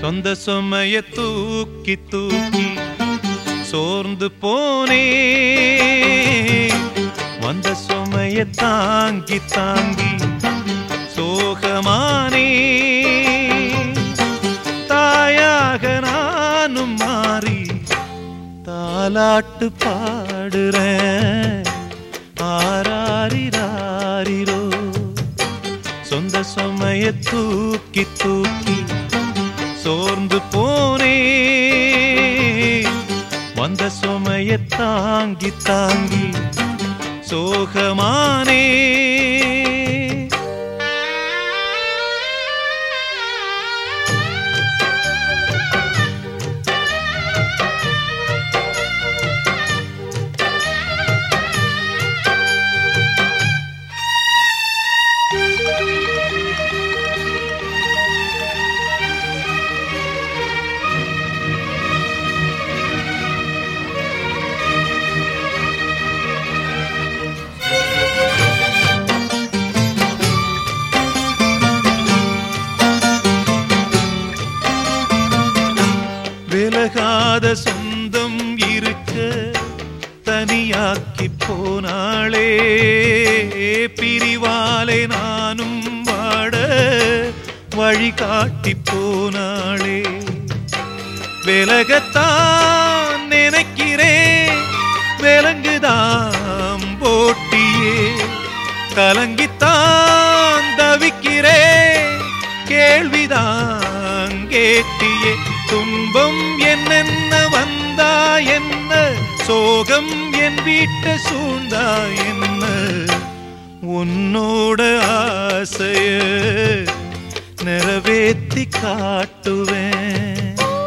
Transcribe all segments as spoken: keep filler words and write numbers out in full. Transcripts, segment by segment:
சொந்த சுமைய தூக்கி தூக்கி சோர்ந்து போனே, வந்த சுமைய தாங்கி தாங்கி சோகமானே. தாயாக நானும் மாறி தாலாட்டு பாடுறேன், ஆராரிராரிரோ. சொந்த சுமைய தூக்கி தூக்கி சோர்ந்து போனே, வந்த சுமைய தாங்கி தாங்கி சோகமானே. விலகாத சொந்தம் இருக்க தனியாக்கி போனாளே, பிரிவாலே நானும் வாட வழிகாட்டி போனாளே. விலகத்தான் நினைக்கிறேன், விலங்குதான் போட்டியே, கலங்கித்தான் தவிக்கிறேன், கேள்விதான் கேட்டியே. துன்பம் என்னென்ன வந்தா என்ன, சோகம் என் வீட்டை சூழ்ந்தா என்ன, உன்னோட ஆசைய நிறைவேத்தி காட்டுவேன்.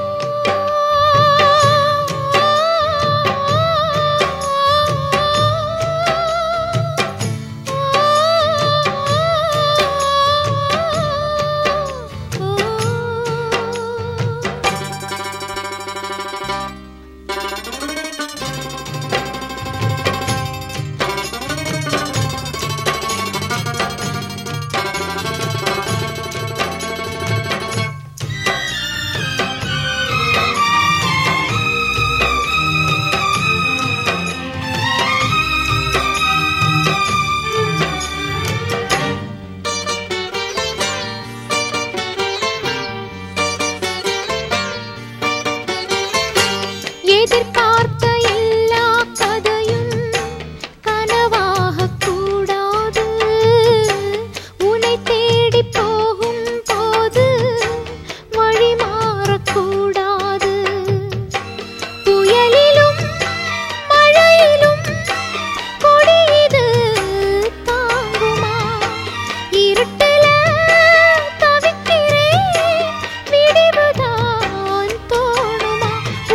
எதிர்பார்த்த எல்லா கதையும் கனவாக கூடாது, உன்னை தேடி போகும் போது வழி மாறக்கூடாது. புயலிலும் மழையிலும் கொடியது தாங்குமா, இருட்டில தவிக்கிறேன் விடிவுதான் தோணுமா.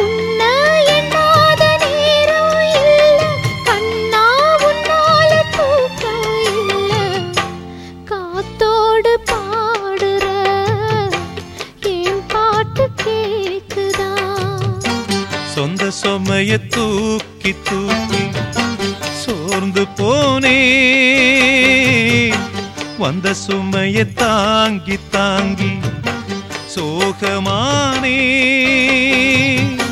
சொந்த சுமைய தூக்கி தூக்கி சோர்ந்து போனே, வந்த சுமைய தாங்கி தாங்கி சோகமானே.